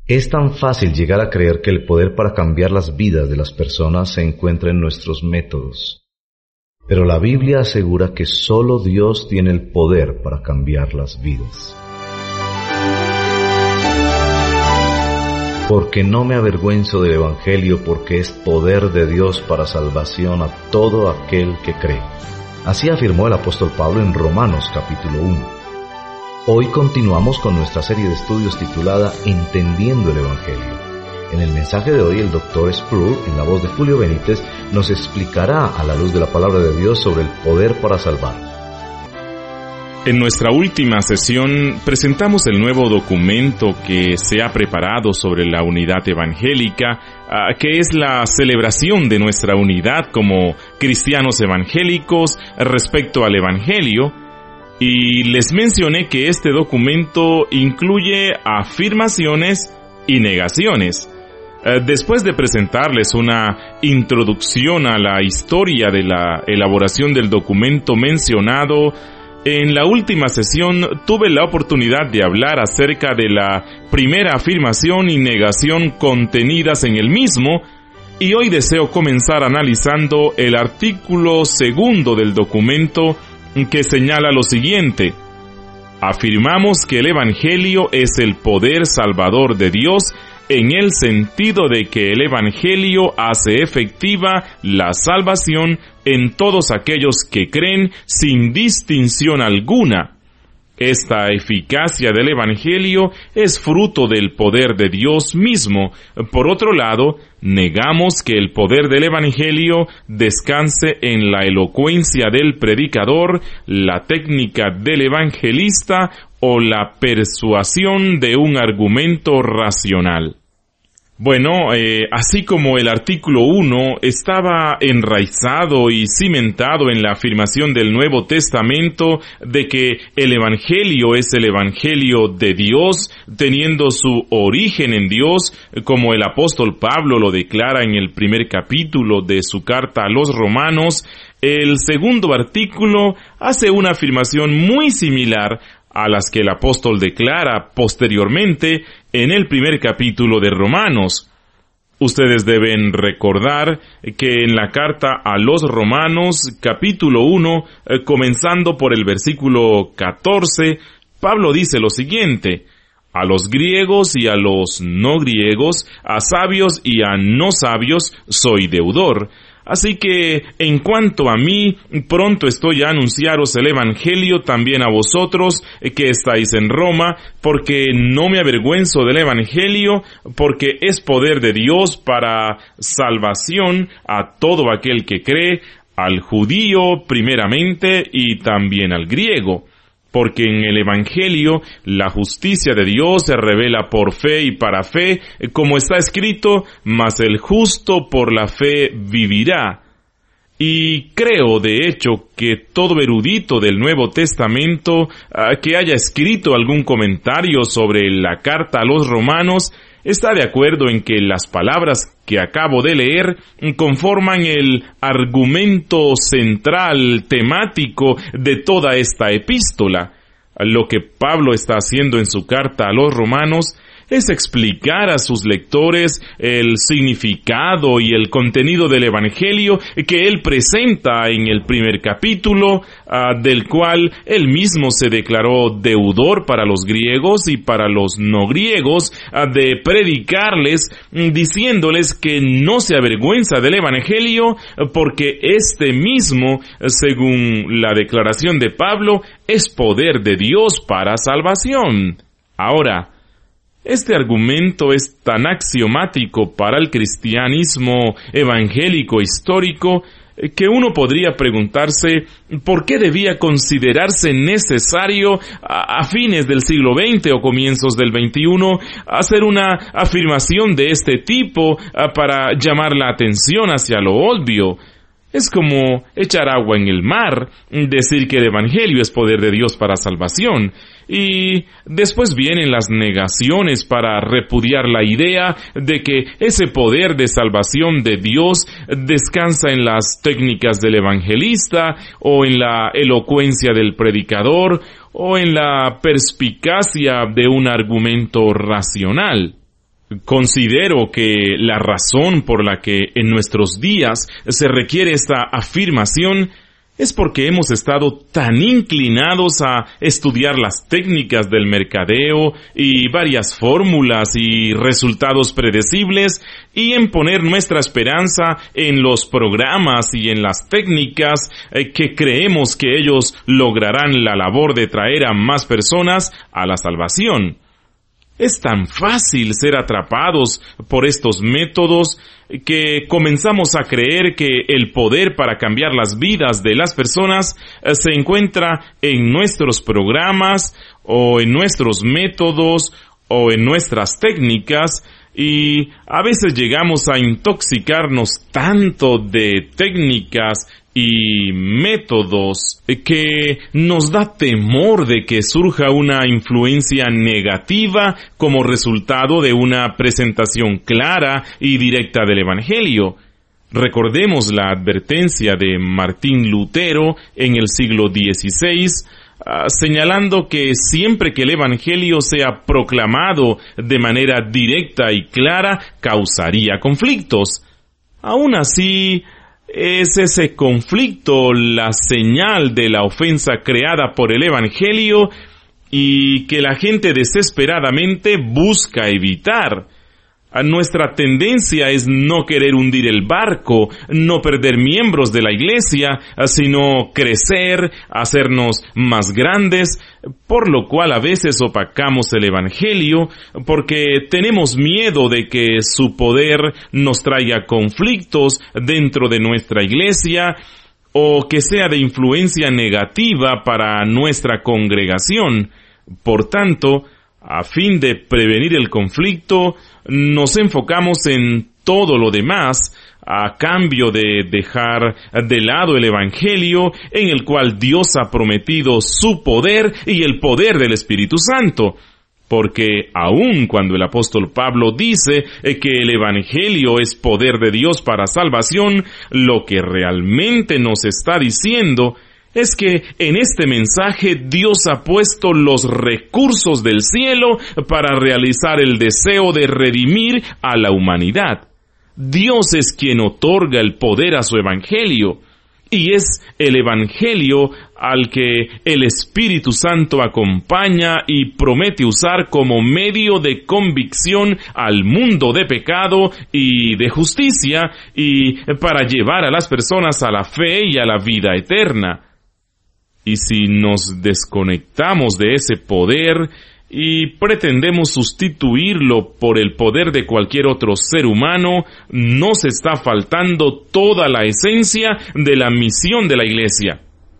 Es tan fácil llegar a creer que el poder para cambiar las vidas de las personas se encuentra en nuestros métodos. Pero la Biblia asegura que solo Dios tiene el poder para cambiar las vidas. Porque no me avergüenzo del Evangelio, porque es poder de Dios para salvación a todo aquel que cree. Así afirmó el apóstol Pablo en Romanos capítulo 1. Hoy continuamos con nuestra serie de estudios titulada Entendiendo el Evangelio. En el mensaje de hoy, el Dr. Sproul, en la voz de Julio Benítez, nos explicará a la luz de la palabra de Dios sobre el poder para salvar. En nuestra última sesión presentamos el nuevo documento que se ha preparado sobre la unidad evangélica, que es la celebración de nuestra unidad como cristianos evangélicos respecto al Evangelio. Y les mencioné que este documento incluye afirmaciones y negaciones. Después de presentarles una introducción a la historia de la elaboración del documento mencionado, en la última sesión tuve la oportunidad de hablar acerca de la primera afirmación y negación contenidas en el mismo, y hoy deseo comenzar analizando el artículo segundo del documento, que señala lo siguiente: afirmamos que el Evangelio es el poder salvador de Dios en el sentido de que el Evangelio hace efectiva la salvación en todos aquellos que creen sin distinción alguna. Esta eficacia del Evangelio es fruto del poder de Dios mismo. Por otro lado, negamos que el poder del Evangelio descanse en la elocuencia del predicador, la técnica del evangelista o la persuasión de un argumento racional. Bueno, así como el artículo 1 estaba enraizado y cimentado en la afirmación del Nuevo Testamento de que el Evangelio es el Evangelio de Dios, teniendo su origen en Dios, como el apóstol Pablo lo declara en el primer capítulo de su carta a los Romanos, el segundo artículo hace una afirmación muy similar a las que el apóstol declara posteriormente en el primer capítulo de Romanos. Ustedes deben recordar que en la carta a los Romanos, capítulo 1, comenzando por el versículo 14, Pablo dice lo siguiente: a los griegos y a los no griegos, a sabios y a no sabios, soy deudor. Así que, en cuanto a mí, pronto estoy a anunciaros el Evangelio también a vosotros que estáis en Roma, porque no me avergüenzo del Evangelio, porque es poder de Dios para salvación a todo aquel que cree, al judío primeramente y también al griego. Porque en el Evangelio la justicia de Dios se revela por fe y para fe, como está escrito, mas el justo por la fe vivirá. Y creo, de hecho, que todo erudito del Nuevo Testamento que haya escrito algún comentario sobre la carta a los Romanos está de acuerdo en que las palabras que acabo de leer conforman el argumento central temático de toda esta epístola. Lo que Pablo está haciendo en su carta a los Romanos es explicar a sus lectores el significado y el contenido del Evangelio que él presenta en el primer capítulo, del cual él mismo se declaró deudor para los griegos y para los no griegos, de predicarles, diciéndoles que no se avergüenza del Evangelio, porque este mismo, según la declaración de Pablo, es poder de Dios para salvación. Ahora, este argumento es tan axiomático para el cristianismo evangélico histórico que uno podría preguntarse por qué debía considerarse necesario a fines del siglo XX o comienzos del XXI hacer una afirmación de este tipo para llamar la atención hacia lo obvio. Es como echar agua en el mar, decir que el Evangelio es poder de Dios para salvación. Y después vienen las negaciones para repudiar la idea de que ese poder de salvación de Dios descansa en las técnicas del evangelista, o en la elocuencia del predicador, o en la perspicacia de un argumento racional. Considero que la razón por la que en nuestros días se requiere esta afirmación es porque hemos estado tan inclinados a estudiar las técnicas del mercadeo y varias fórmulas y resultados predecibles y en poner nuestra esperanza en los programas y en las técnicas que creemos que ellos lograrán la labor de traer a más personas a la salvación. Es tan fácil ser atrapados por estos métodos que comenzamos a creer que el poder para cambiar las vidas de las personas se encuentra en nuestros programas o en nuestros métodos o en nuestras técnicas, y a veces llegamos a intoxicarnos tanto de técnicas y métodos que nos da temor de que surja una influencia negativa como resultado de una presentación clara y directa del Evangelio. Recordemos la advertencia de Martín Lutero en el siglo XVI, señalando que siempre que el Evangelio sea proclamado de manera directa y clara, causaría conflictos. Aún así, ¿es ese conflicto la señal de la ofensa creada por el Evangelio y que la gente desesperadamente busca evitar? Nuestra tendencia es no querer hundir el barco, no perder miembros de la iglesia, sino crecer, hacernos más grandes, por lo cual a veces opacamos el Evangelio, porque tenemos miedo de que su poder nos traiga conflictos dentro de nuestra iglesia, o que sea de influencia negativa para nuestra congregación. Por tanto, a fin de prevenir el conflicto, nos enfocamos en todo lo demás, a cambio de dejar de lado el Evangelio, en el cual Dios ha prometido su poder y el poder del Espíritu Santo. Porque aun cuando el apóstol Pablo dice que el Evangelio es poder de Dios para salvación, lo que realmente nos está diciendo es que en este mensaje Dios ha puesto los recursos del cielo para realizar el deseo de redimir a la humanidad. Dios es quien otorga el poder a su Evangelio, y es el Evangelio al que el Espíritu Santo acompaña y promete usar como medio de convicción al mundo de pecado y de justicia, y para llevar a las personas a la fe y a la vida eterna. Y si nos desconectamos de ese poder y pretendemos sustituirlo por el poder de cualquier otro ser humano, nos está faltando toda la esencia de la misión de la Iglesia.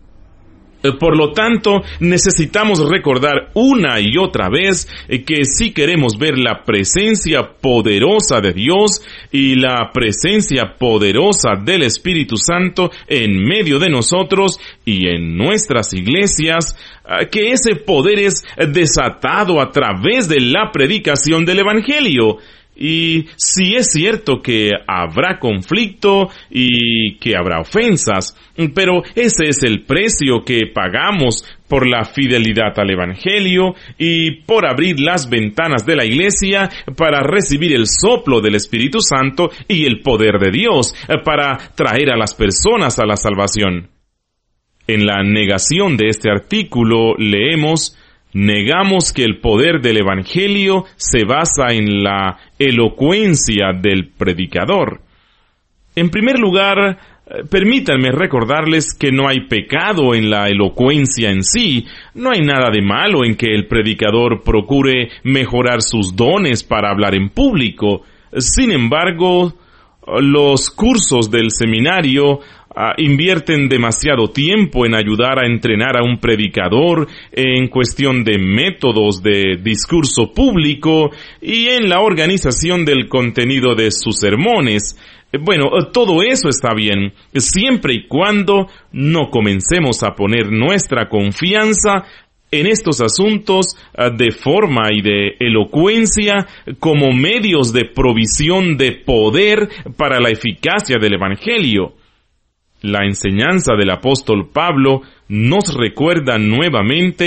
Por lo tanto, necesitamos recordar una y otra vez que si queremos ver la presencia poderosa de Dios y la presencia poderosa del Espíritu Santo en medio de nosotros y en nuestras iglesias, que ese poder es desatado a través de la predicación del Evangelio. Y sí es cierto que habrá conflicto y que habrá ofensas, pero ese es el precio que pagamos por la fidelidad al Evangelio y por abrir las ventanas de la iglesia para recibir el soplo del Espíritu Santo y el poder de Dios para traer a las personas a la salvación. En la negación de este artículo leemos: negamos que el poder del Evangelio se basa en la elocuencia del predicador. En primer lugar, permítanme recordarles que no hay pecado en la elocuencia en sí. No hay nada de malo en que el predicador procure mejorar sus dones para hablar en público. Sin embargo, los cursos del seminario invierten demasiado tiempo en ayudar a entrenar a un predicador en cuestión de métodos de discurso público y en la organización del contenido de sus sermones. Bueno, todo eso está bien, siempre y cuando no comencemos a poner nuestra confianza en estos asuntos de forma y de elocuencia como medios de provisión de poder para la eficacia del Evangelio. La enseñanza del apóstol Pablo nos recuerda nuevamente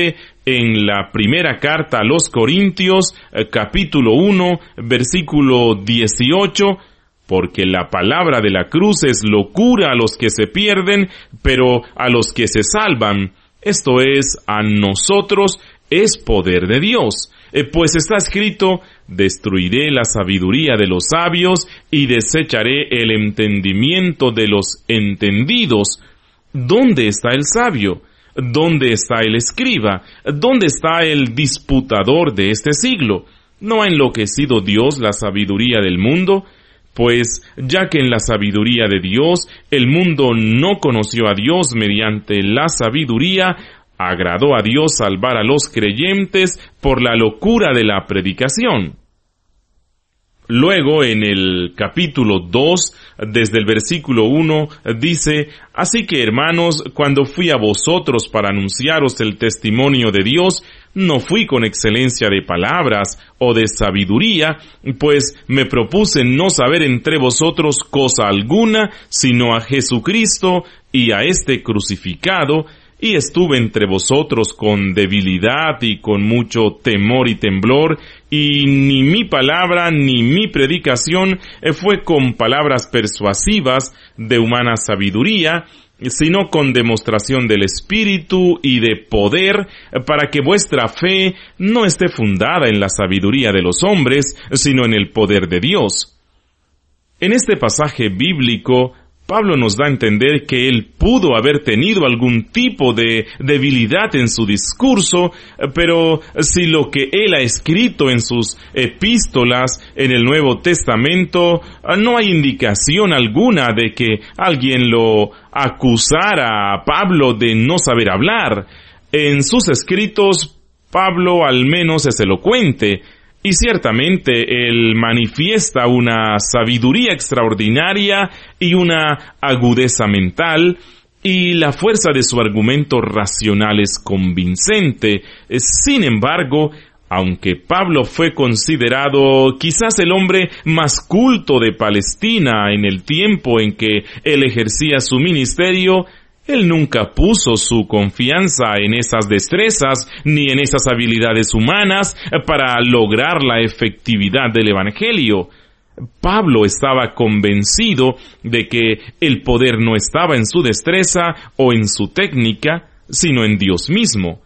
en la primera carta a los Corintios, capítulo 1, versículo 18, porque la palabra de la cruz es locura a los que se pierden, pero a los que se salvan, esto es, a nosotros, es poder de Dios. Pues está escrito: destruiré la sabiduría de los sabios y desecharé el entendimiento de los entendidos. ¿Dónde está el sabio? ¿Dónde está el escriba? ¿Dónde está el disputador de este siglo? ¿No ha enloquecido Dios la sabiduría del mundo? Pues ya que en la sabiduría de Dios el mundo no conoció a Dios mediante la sabiduría, agradó a Dios salvar a los creyentes por la locura de la predicación. Luego, en el capítulo 2, desde el versículo 1, dice: así que, hermanos, cuando fui a vosotros para anunciaros el testimonio de Dios, no fui con excelencia de palabras o de sabiduría, pues me propuse no saber entre vosotros cosa alguna, sino a Jesucristo y a este crucificado, y estuve entre vosotros con debilidad y con mucho temor y temblor, y ni mi palabra ni mi predicación fue con palabras persuasivas de humana sabiduría, sino con demostración del Espíritu y de poder, para que vuestra fe no esté fundada en la sabiduría de los hombres, sino en el poder de Dios. En este pasaje bíblico, Pablo nos da a entender que él pudo haber tenido algún tipo de debilidad en su discurso, pero si lo que él ha escrito en sus epístolas en el Nuevo Testamento, no hay indicación alguna de que alguien lo acusara a Pablo de no saber hablar. En sus escritos, Pablo al menos es elocuente, y ciertamente él manifiesta una sabiduría extraordinaria y una agudeza mental, y la fuerza de su argumento racional es convincente. Sin embargo, aunque Pablo fue considerado quizás el hombre más culto de Palestina en el tiempo en que él ejercía su ministerio, él nunca puso su confianza en esas destrezas ni en esas habilidades humanas para lograr la efectividad del Evangelio. Pablo estaba convencido de que el poder no estaba en su destreza o en su técnica, sino en Dios mismo.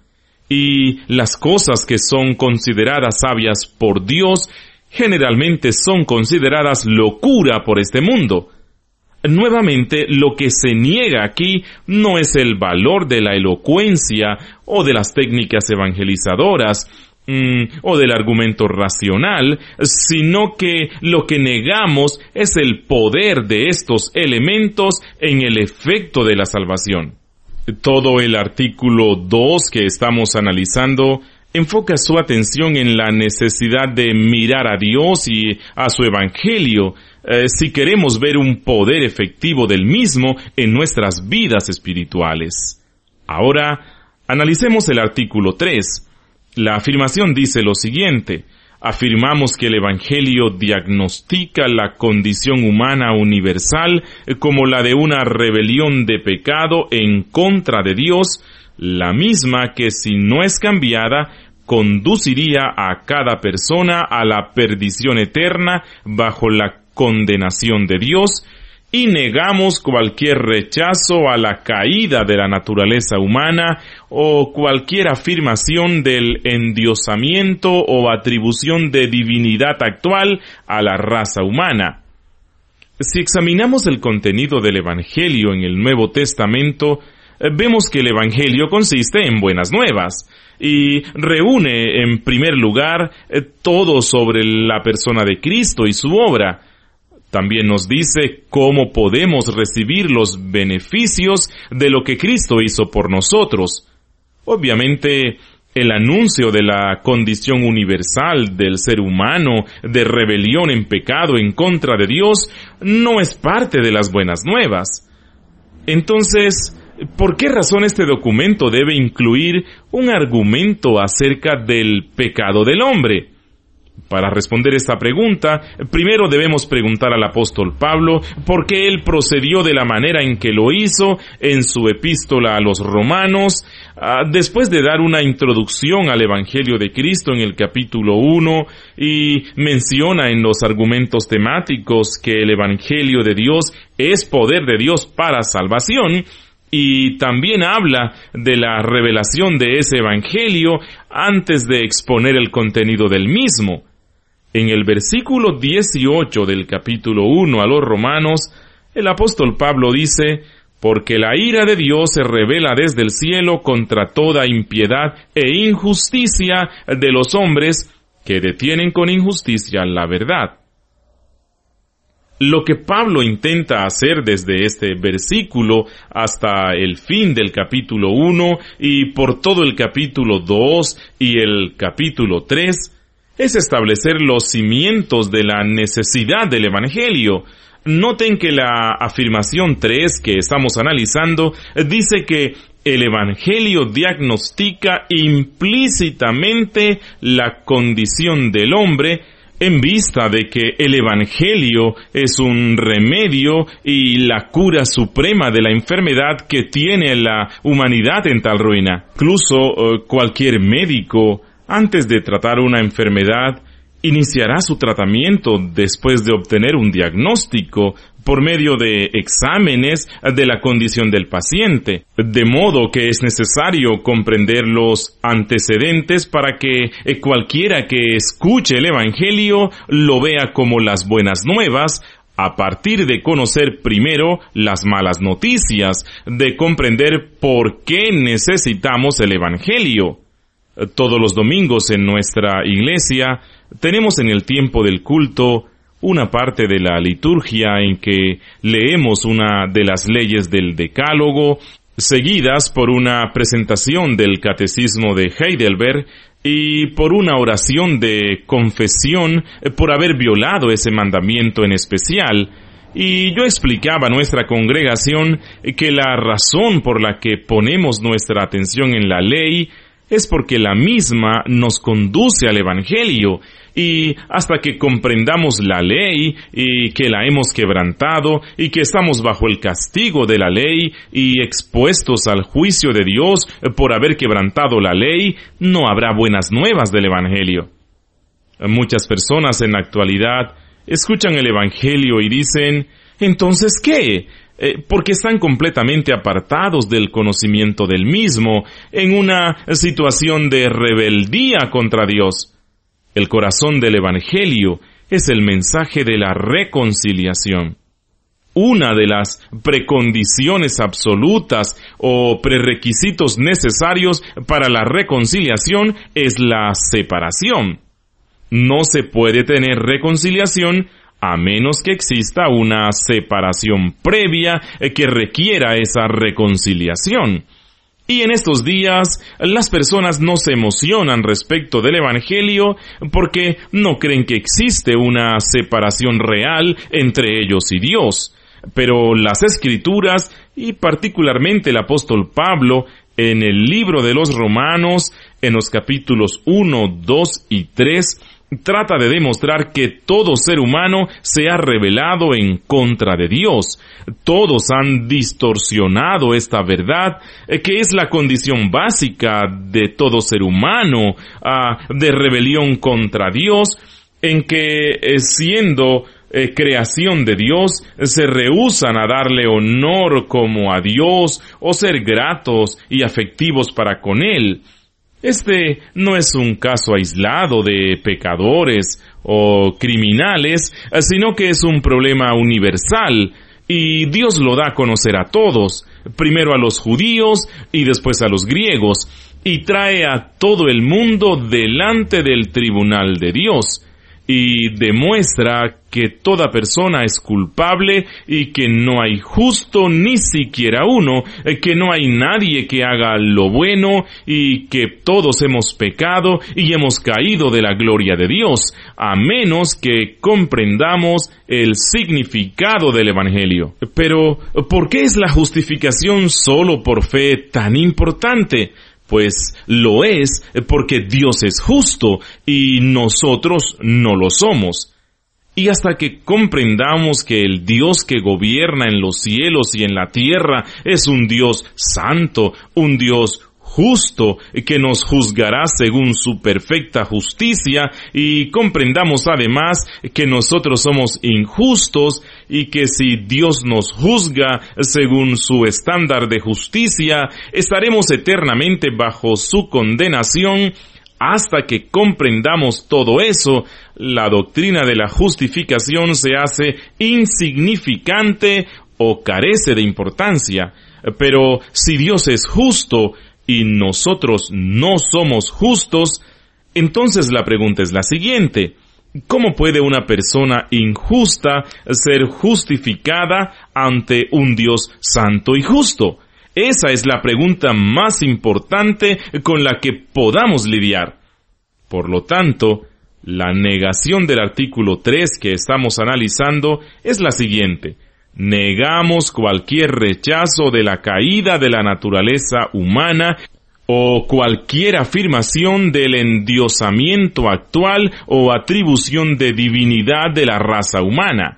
Y las cosas que son consideradas sabias por Dios generalmente son consideradas locura por este mundo. Nuevamente, lo que se niega aquí no es el valor de la elocuencia o de las técnicas evangelizadoras o del argumento racional, sino que lo que negamos es el poder de estos elementos en el efecto de la salvación. Todo el artículo 2 que estamos analizando enfoca su atención en la necesidad de mirar a Dios y a su Evangelio, si queremos ver un poder efectivo del mismo en nuestras vidas espirituales. Ahora, analicemos el artículo 3. La afirmación dice lo siguiente: afirmamos que el Evangelio diagnostica la condición humana universal como la de una rebelión de pecado en contra de Dios, la misma que, si no es cambiada, conduciría a cada persona a la perdición eterna bajo la condenación de Dios, y negamos cualquier rechazo a la caída de la naturaleza humana o cualquier afirmación del endiosamiento o atribución de divinidad actual a la raza humana. Si examinamos el contenido del Evangelio en el Nuevo Testamento, vemos que el Evangelio consiste en buenas nuevas y reúne en primer lugar todo sobre la persona de Cristo y su obra. También nos dice cómo podemos recibir los beneficios de lo que Cristo hizo por nosotros. Obviamente, el anuncio de la condición universal del ser humano de rebelión en pecado en contra de Dios no es parte de las buenas nuevas. Entonces, ¿por qué razón este documento debe incluir un argumento acerca del pecado del hombre? Para responder esta pregunta, primero debemos preguntar al apóstol Pablo por qué él procedió de la manera en que lo hizo en su epístola a los Romanos, después de dar una introducción al Evangelio de Cristo en el capítulo 1 y menciona en los argumentos temáticos que el Evangelio de Dios es poder de Dios para salvación. Y también habla de la revelación de ese Evangelio antes de exponer el contenido del mismo. En el versículo 18 del capítulo 1 a los Romanos, el apóstol Pablo dice: «Porque la ira de Dios se revela desde el cielo contra toda impiedad e injusticia de los hombres que detienen con injusticia la verdad». Lo que Pablo intenta hacer desde este versículo hasta el fin del capítulo 1 y por todo el capítulo 2 y el capítulo 3 es establecer los cimientos de la necesidad del Evangelio. Noten que la afirmación 3 que estamos analizando dice que el Evangelio diagnostica implícitamente la condición del hombre en vista de que el Evangelio es un remedio y la cura suprema de la enfermedad que tiene la humanidad en tal ruina. Incluso cualquier médico, antes de tratar una enfermedad, iniciará su tratamiento después de obtener un diagnóstico por medio de exámenes de la condición del paciente, de modo que es necesario comprender los antecedentes para que cualquiera que escuche el Evangelio lo vea como las buenas nuevas, a partir de conocer primero las malas noticias, de comprender por qué necesitamos el Evangelio. Todos los domingos en nuestra iglesia tenemos en el tiempo del culto una parte de la liturgia en que leemos una de las leyes del Decálogo, seguidas por una presentación del Catecismo de Heidelberg y por una oración de confesión por haber violado ese mandamiento en especial. Y yo explicaba a nuestra congregación que la razón por la que ponemos nuestra atención en la ley es porque la misma nos conduce al Evangelio, y hasta que comprendamos la ley y que la hemos quebrantado y que estamos bajo el castigo de la ley y expuestos al juicio de Dios por haber quebrantado la ley, no habrá buenas nuevas del Evangelio. Muchas personas en la actualidad escuchan el Evangelio y dicen: ¿entonces qué? Porque están completamente apartados del conocimiento del mismo, en una situación de rebeldía contra Dios. El corazón del Evangelio es el mensaje de la reconciliación. Una de las precondiciones absolutas o prerequisitos necesarios para la reconciliación es la separación. No se puede tener reconciliación a menos que exista una separación previa que requiera esa reconciliación. Y en estos días, las personas no se emocionan respecto del Evangelio porque no creen que existe una separación real entre ellos y Dios. Pero las Escrituras, y particularmente el apóstol Pablo, en el libro de los Romanos, en los capítulos 1, 2 y 3, trata de demostrar que todo ser humano se ha rebelado en contra de Dios. Todos han distorsionado esta verdad, que es la condición básica de todo ser humano, de rebelión contra Dios, en que siendo creación de Dios, se rehúsan a darle honor como a Dios o ser gratos y afectivos para con Él. Este no es un caso aislado de pecadores o criminales, sino que es un problema universal, y Dios lo da a conocer a todos, primero a los judíos y después a los griegos, y trae a todo el mundo delante del tribunal de Dios, y demuestra que toda persona es culpable y que no hay justo ni siquiera uno, que no hay nadie que haga lo bueno y que todos hemos pecado y hemos caído de la gloria de Dios, a menos que comprendamos el significado del Evangelio. Pero, ¿por qué es la justificación solo por fe tan importante? Pues lo es porque Dios es justo y nosotros no lo somos. Y hasta que comprendamos que el Dios que gobierna en los cielos y en la tierra es un Dios santo, un Dios justo, que nos juzgará según su perfecta justicia, y comprendamos además que nosotros somos injustos y que si Dios nos juzga según su estándar de justicia, estaremos eternamente bajo su condenación. Hasta que comprendamos todo eso, la doctrina de la justificación se hace insignificante o carece de importancia. Pero si Dios es justo y nosotros no somos justos, entonces la pregunta es la siguiente: ¿cómo puede una persona injusta ser justificada ante un Dios santo y justo? Esa es la pregunta más importante con la que podamos lidiar. Por lo tanto, la negación del artículo 3 que estamos analizando es la siguiente: negamos cualquier rechazo de la caída de la naturaleza humana o cualquier afirmación del endiosamiento actual o atribución de divinidad de la raza humana.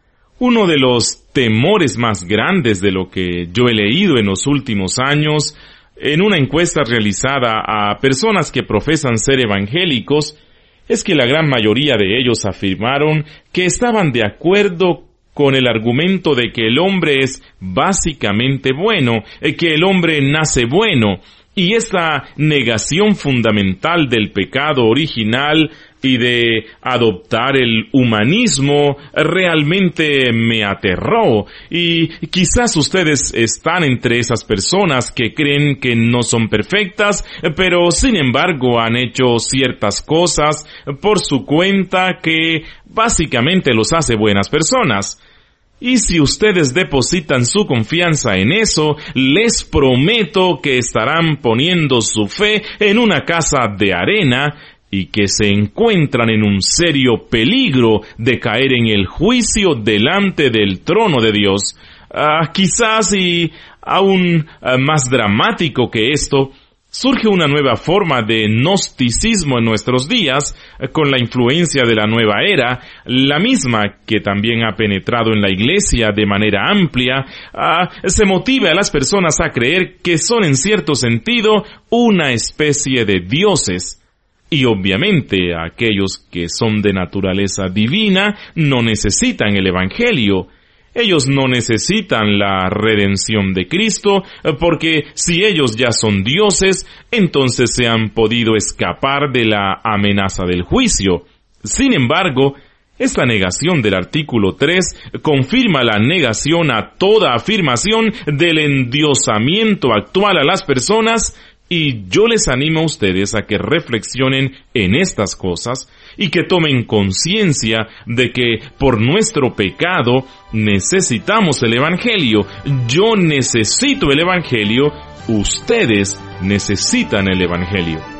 Uno de los temores más grandes de lo que yo he leído en los últimos años, en una encuesta realizada a personas que profesan ser evangélicos, es que la gran mayoría de ellos afirmaron que estaban de acuerdo con el argumento de que el hombre es básicamente bueno, que el hombre nace bueno, y esta negación fundamental del pecado original y de adoptar el humanismo realmente me aterró. Y quizás ustedes están entre esas personas que creen que no son perfectas, pero sin embargo han hecho ciertas cosas por su cuenta que básicamente los hace buenas personas. Y si ustedes depositan su confianza en eso, les prometo que estarán poniendo su fe en una casa de arena y que se encuentran en un serio peligro de caer en el juicio delante del trono de Dios. Quizás y aún más dramático que esto, surge una nueva forma de gnosticismo en nuestros días, con la influencia de la nueva era, la misma que también ha penetrado en la iglesia de manera amplia. Se motiva a las personas a creer que son en cierto sentido una especie de dioses. Y obviamente aquellos que son de naturaleza divina no necesitan el Evangelio. Ellos no necesitan la redención de Cristo, porque si ellos ya son dioses, entonces se han podido escapar de la amenaza del juicio. Sin embargo, esta negación del artículo 3 confirma la negación a toda afirmación del endiosamiento actual a las personas, y yo les animo a ustedes a que reflexionen en estas cosas y que tomen conciencia de que por nuestro pecado necesitamos el Evangelio. Yo necesito el Evangelio, ustedes necesitan el Evangelio.